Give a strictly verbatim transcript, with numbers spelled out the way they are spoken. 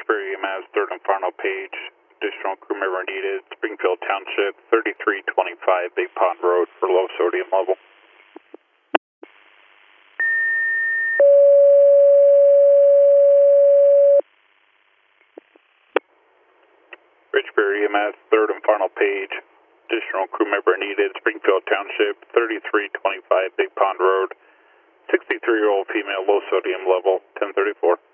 Richbury E M S, third and final page. Additional crew member needed. Springfield Township, thirty-three twenty-five Big Pond Road for low sodium level. Richbury E M S, third and final page. Additional crew member needed. Springfield Township, thirty-three twenty-five Big Pond Road. sixty-three-year-old female, low sodium level, ten thirty-four.